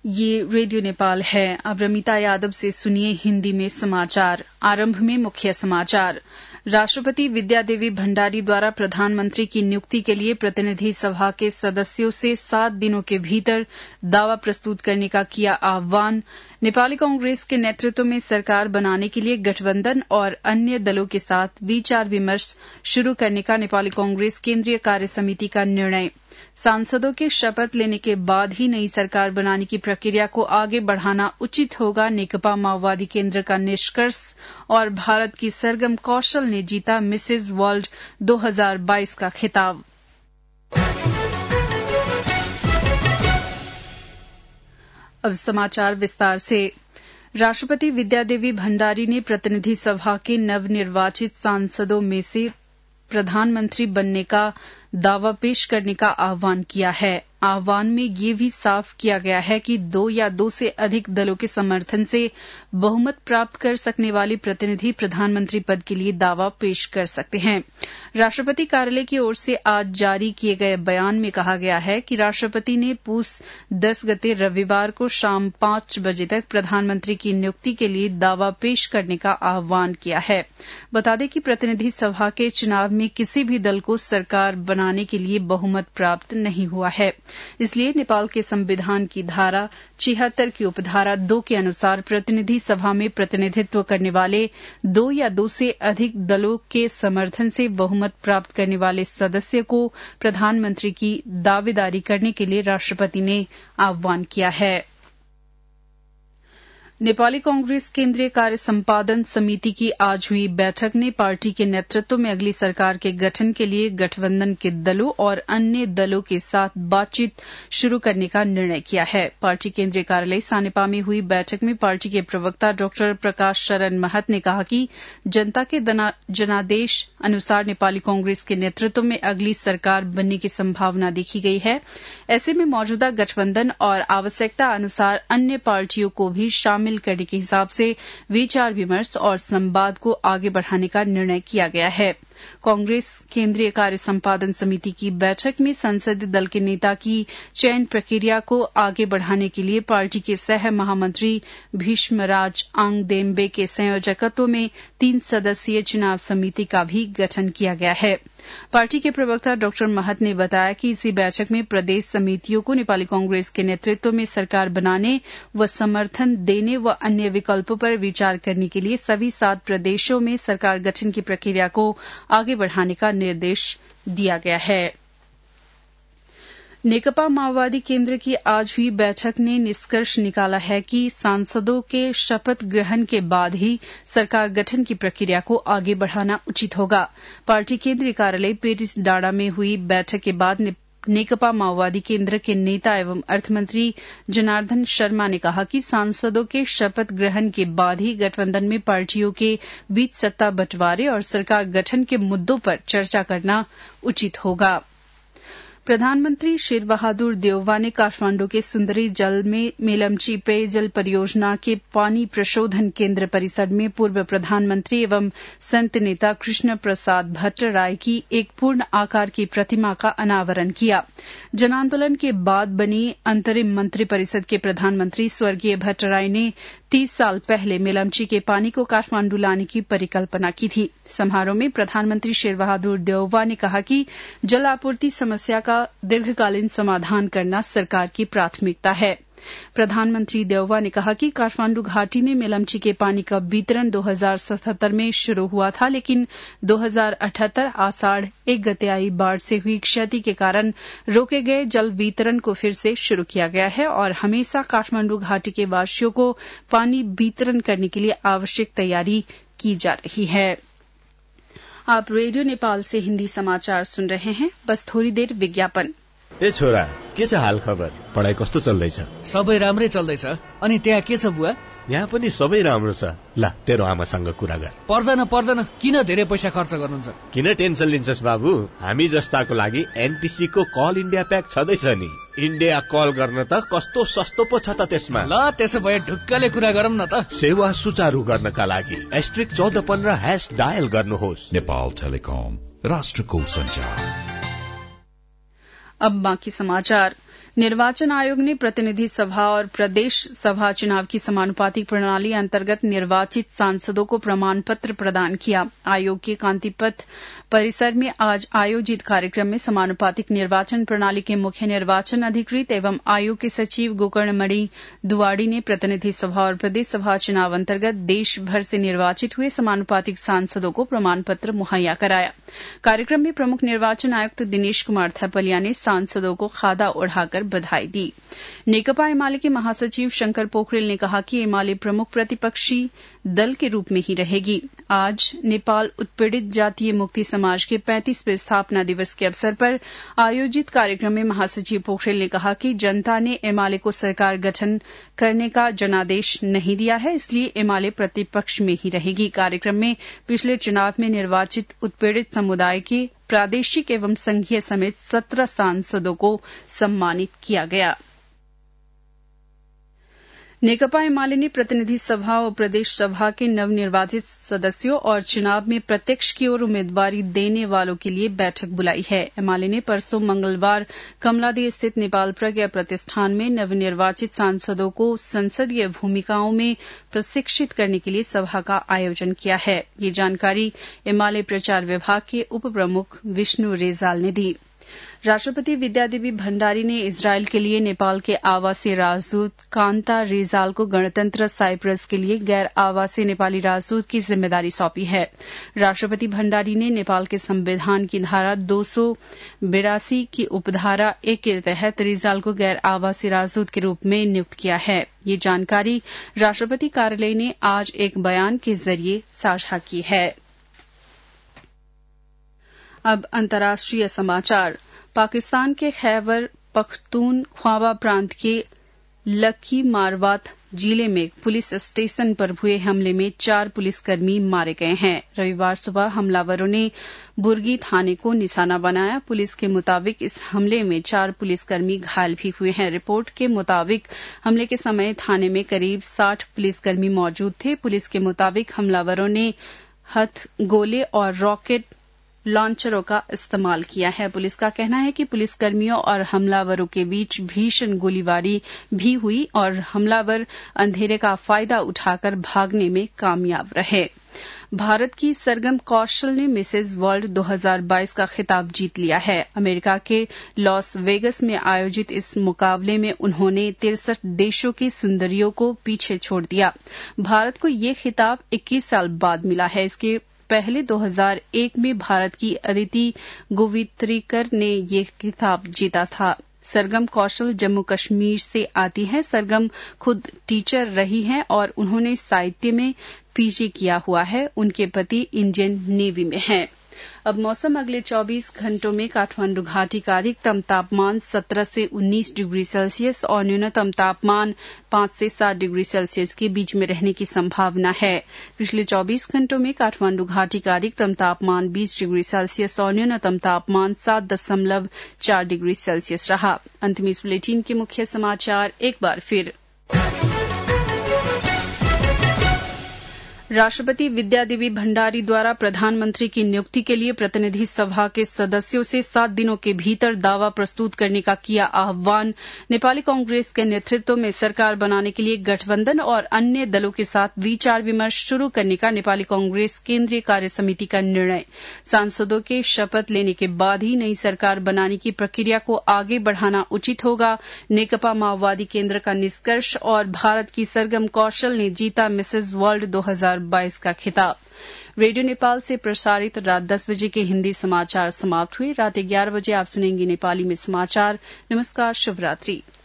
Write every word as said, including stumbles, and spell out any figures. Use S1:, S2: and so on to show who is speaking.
S1: ये रेडियो नेपाल है। अब रमिता यादव से सुनिए हिंदी में समाचार। आरंभ में मुख्य समाचार। राष्ट्रपति विद्यादेवी भण्डारी द्वारा प्रधानमंत्री की नियुक्ति के लिए प्रतिनिधि सभा के सदस्यों से सात दिनों के भीतर दावा प्रस्तुत करने का किया आह्वान। नेपाली कांग्रेस के नेतृत्व में सरकार बनाने के लिए गठबंधन और अन्य दलों के साथ विचार विमर्श शुरू करने का नेपाली कांग्रेस केन्द्रीय कार्य समिति का निर्णय। सांसदों के शपथ लेने के बाद ही नई सरकार बनाने की प्रक्रिया को आगे बढ़ाना उचित होगा, नेकपा माओवादी केन्द्र का निष्कर्ष। और भारत की सरगम कौशल ने जीता मिसेज वर्ल्ड दो हज़ार बाईस का खिताब। अब समाचार विस्तार से। राष्ट्रपति विद्यादेवी भण्डारी ने प्रतिनिधि सभा के नवनिर्वाचित सांसदों में से प्रधानमंत्री बनने का दावा पेश करने का आह्वान किया है। आह्वान में ये भी साफ किया गया है कि दो या दो से अधिक दलों के समर्थन से बहुमत प्राप्त कर सकने वाले प्रतिनिधि प्रधानमंत्री पद के लिए दावा पेश कर सकते हैं। राष्ट्रपति कार्यालय की ओर से आज जारी किए गए बयान में कहा गया है कि राष्ट्रपति ने पूस दस गते रविवार को शाम पांच बजे तक प्रधानमंत्री की नियुक्ति के लिए दावा पेश करने का आह्वान किया है। बता दें कि प्रतिनिधि सभा के चुनाव में किसी भी दल को सरकार बनाने के लिए बहुमत प्राप्त नहीं हुआ है। इसलिए नेपाल के संविधान की धारा छिहत्तर की उपधारा दो के अनुसार प्रतिनिधि सभा में प्रतिनिधित्व करने वाले दो या दो से अधिक दलों के समर्थन से बहुमत प्राप्त करने वाले सदस्य को प्रधानमंत्री की दावेदारी करने के लिए राष्ट्रपति ने आह्वान किया है। नेपाली कांग्रेस केन्द्रीय कार्य संपादन समिति की आज हुई बैठक ने पार्टी के नेतृत्व में अगली सरकार के गठन के लिए गठबंधन के दलों और अन्य दलों के साथ बातचीत शुरू करने का निर्णय किया है। पार्टी केन्द्रीय कार्यालय सानेपा में हुई बैठक में पार्टी के प्रवक्ता डॉक्टर प्रकाश शरण महत ने कहा कि जनता के जनादेश अनुसार नेपाली कांग्रेस के नेतृत्व में अगली सरकार बनने की संभावना देखी गई है। ऐसे में मौजूदा गठबंधन और आवश्यकता अनुसार अन्य पार्टियों को भी शामिल करने के हिसाब से विचार विमर्श और संवाद को आगे बढ़ाने का निर्णय किया गया है। कांग्रेस केन्द्रीय कार्य संपादन समिति की बैठक में संसदीय दल के नेता की चयन प्रक्रिया को आगे बढ़ाने के लिए पार्टी के सह महामंत्री भीष्मराज आंगदेम्बे के संयोजकत्व में तीन सदस्यीय चुनाव समिति का भी गठन किया गया है। पार्टी के प्रवक्ता डॉक्टर महत ने बताया कि इसी बैठक में प्रदेश समितियों को नेपाली कांग्रेस के नेतृत्व में सरकार बनाने व समर्थन देने व अन्य विकल्पों पर विचार करने के लिए सभी सात प्रदेशों में सरकार गठन की प्रक्रिया को आगे बढ़ाने का निर्देश दिया गया है। नेकपा माओवादी केन्द्र की आज हुई बैठक ने निष्कर्ष निकाला है कि सांसदों के शपथ ग्रहण के बाद ही सरकार गठन की प्रक्रिया को आगे बढ़ाना उचित होगा। पार्टी केन्द्रीय कार्यालय पेरिस डाँडा में हुई बैठक के बाद नेकपा माओवादी केन्द्र के नेता एवं अर्थमंत्री जनार्दन शर्मा ने कहा कि सांसदों के शपथ ग्रहण के बाद ही गठबंधन में पार्टियों के बीच सत्ता बंटवारे और सरकार गठन के मुद्दों पर चर्चा करना उचित होगा। प्रधानमंत्री शेर बहादुर देउवा ने काठमांडू के सुंदरी जल में मेलम्ची पेयजल परियोजना के पानी प्रशोधन केन्द्र परिसर में पूर्व प्रधानमंत्री एवं संत नेता कृष्ण प्रसाद भट्टराय की एक पूर्ण आकार की प्रतिमा का अनावरण किया। जन आंदोलन के बाद बनी अंतरिम मंत्री परिषद के प्रधानमंत्री स्वर्गीय भट्टराय ने तीस साल पहले मेलम्ची के पानी को काठमांडू लाने की परिकल्पना की थी। समारोह में प्रधानमंत्री शेर बहादुर देउवा ने कहा कि जल आपूर्ति समस्या का दीर्घकालीन समाधान करना सरकार की प्राथमिकता है। प्रधानमंत्री देउवा ने कहा कि काठमांडू घाटी में मेलम्ची के पानी का वितरण दो हज़ार सतहत्तर में शुरू हुआ था, लेकिन दो हज़ार अठहत्तर आषाढ़ एक गते आई बाढ़ से हुई क्षति के कारण रोके गए जल वितरण को फिर से शुरू किया गया है और हमेशा काठमांडू घाटी के वासियों को पानी वितरण करने के लिए आवश्यक तैयारी की जा रही है। आप रेडियो नेपाल से हिन्दी समाचार सुन रहे हैं। बस थोड़ी देर विज्ञापन।
S2: ए छोरा, के छ हाल खबर? पढाइ कस्तो चल्दैछ?
S3: सबै राम्रै चल्दैछ। अनि त्यहाँ के छ बुवा?
S2: यहाँ पनि सबै राम्रो छ। ल, तेरो आमासँग कुरा गर।
S3: पर्दैन पर्दैन, किन धेरै पैसा खर्च गर्नुहुन्छ?
S2: किन टेन्सन लिन्छस् बाबु? हामी जस्ताको लागि एनटीसी को कल इन्डिया प्याक छँदैछ नि। इन्डिया कल गर्न त कस्तो सस्तो पो छ त त्यसमा।
S3: ल, त्यसो भए ढुक्कले कुरा गरौँ न त।
S2: सेवा सुचारू गर्नका लागि एस्ट्रिक चौध पन्ध्र हैश डायल गर्नुहोस्।
S4: नेपाल टेलिकम, राष्ट्रको संचार।
S1: अब बाकी समाचार। निर्वाचन आयोग ने प्रतिनिधि सभा और प्रदेश सभा चुनाव की समानुपातिक प्रणाली अंतर्गत निर्वाचित सांसदों को प्रमाण पत्र प्रदान किया। आयोग के कांतिपथ परिसर में आज आयोजित कार्यक्रम में समानुपातिक निर्वाचन प्रणाली के मुख्य निर्वाचन अधिकृत एवं आयोग के सचिव गोकर्णमणि दुवाड़ी ने प्रतिनिधि सभा और प्रदेश सभा चुनाव अंतर्गत देश भर से निर्वाचित हुए समानुपातिक सांसदों को प्रमाण पत्र मुहैया कराया। कार्यक्रम में प्रमुख निर्वाचन आयुक्त दिनेश कुमार थपलिया ने सांसदों को खादा ओढ़ाकर बधाई दी। नेकपा एमाले के महासचिव शंकर पोखरेल ने कहा कि एमाले प्रमुख प्रतिपक्षी दल के रूप में ही रहेगी। आज नेपाल उत्पीड़ित जातीय मुक्ति समाज के पैंतीसवें स्थापना दिवस के अवसर पर आयोजित कार्यक्रम में महासचिव पोखरेल ने कहा कि जनता ने एमाले को सरकार गठन करने का जनादेश नहीं दिया है, इसलिए एमाले प्रतिपक्ष में ही रहेगी। कार्यक्रम में पिछले चुनाव में निर्वाचित उत्पीड़ित समुदाय के प्रादेशिक एवं संघीय समेत सत्रह सांसदों को सम्मानित किया गया। नेकपा एमाले ने प्रतिनिधि सभा और प्रदेश सभा के नवनिर्वाचित सदस्यों और चुनाव में प्रत्यक्ष की ओर उम्मीदवारी देने वालों के लिए बैठक बुलाई है। एमाले ने परसों मंगलवार कमलादी स्थित नेपाल प्रज्ञा प्रतिष्ठान में नवनिर्वाचित सांसदों को संसदीय भूमिकाओं में प्रशिक्षित करने के लिए सभा का आयोजन किया है। ये जानकारी एमाले प्रचार विभाग के उप प्रमुख विष्णु रेजाल ने दी। राष्ट्रपति विद्यादेवी भण्डारी ने इजरायल के लिए नेपाल के आवासीय राजदूत कांता रेजाल को गणतंत्र साइप्रस के लिए गैर आवासीय नेपाली राजदूत की जिम्मेदारी सौंपी है। राष्ट्रपति भण्डारी ने नेपाल के संविधान की धारा दो सौ बिरासी की उपधारा एक के तहत रेजाल को गैर आवासीय राजदूत के रूप में नियुक्त किया है। ये जानकारी राष्ट्रपति कार्यालय ने आज एक बयान के जरिए साझा की है। अब अंतर्राष्ट्रीय समाचार। पाकिस्तान के खैबर पख्तूनख्वा प्रांत के लकी मारवात जिले में पुलिस स्टेशन पर हुए हमले में चार पुलिसकर्मी मारे गए हैं। रविवार सुबह हमलावरों ने बुर्गी थाने को निशाना बनाया। पुलिस के मुताबिक इस हमले में चार पुलिसकर्मी घायल भी हुए हैं। रिपोर्ट के मुताबिक हमले के समय थाने में करीब साठ पुलिसकर्मी मौजूद थे। पुलिस के मुताबिक हमलावरों ने हथगोले और रॉकेट लॉन्चरों का इस्तेमाल किया है। पुलिस का कहना है कि पुलिसकर्मियों और हमलावरों के बीच भीषण गोलीबारी भी हुई और हमलावर अंधेरे का फायदा उठाकर भागने में कामयाब रहे। भारत की सरगम कौशल ने मिसेज वर्ल्ड दो हज़ार बाईस का खिताब जीत लिया है। अमेरिका के लॉस वेगस में आयोजित इस मुकाबले में उन्होंने तिरसठ देशों की सुंदरियों को पीछे छोड़ दिया। भारत को ये खिताब इक्कीस साल बाद मिला है। इसके पहले दो हज़ार एक में भारत की अदिति गोवित्रिकर ने ये खिताब जीता था। सरगम कौशल जम्मू कश्मीर से आती हैं। सरगम खुद टीचर रही हैं और उन्होंने साहित्य में पीजी किया हुआ है। उनके पति इंडियन नेवी में हैं। अब मौसम। अगले चौबीस घंटों में काठमांडू घाटी का अधिकतम तापमान सत्रह से उन्नीस डिग्री सेल्सियस और न्यूनतम तापमान पांच से सात डिग्री सेल्सियस के बीच में रहने की संभावना है। पिछले चौबीस घंटों में काठमांडू घाटी का अधिकतम तापमान बीस डिग्री सेल्सियस और न्यूनतम तापमान सात दशमलव चार डिग्री सेल्सियस रहा। अंत में इस बुलेटिन के मुख्य समाचार एक बार फिर। राष्ट्रपति विद्यादेवी भण्डारी द्वारा प्रधानमंत्री की नियुक्ति के लिए प्रतिनिधि सभा के सदस्यों से सात दिनों के भीतर दावा प्रस्तुत करने का किया आह्वान। नेपाली कांग्रेस के नेतृत्व में सरकार बनाने के लिए गठबंधन और अन्य दलों के साथ विचार विमर्श शुरू करने का नेपाली कांग्रेस केंद्रीय कार्य समिति का निर्णय। सांसदों के शपथ लेने के बाद ही नई सरकार बनाने की प्रक्रिया को आगे बढ़ाना उचित होगा। नेकपा माओवादी केंद्र का निष्कर्ष और भारत की सरगम कौशल ने जीता मिसेज वर्ल्ड दो हज़ार बाईस का खिताब। रेडियो नेपाल से प्रसारित रात दस बजे के हिंदी समाचार समाप्त हुए। रात ग्यारह बजे आप सुनेंगे नेपाली में समाचार। नमस्कार, शुभ रात्रि।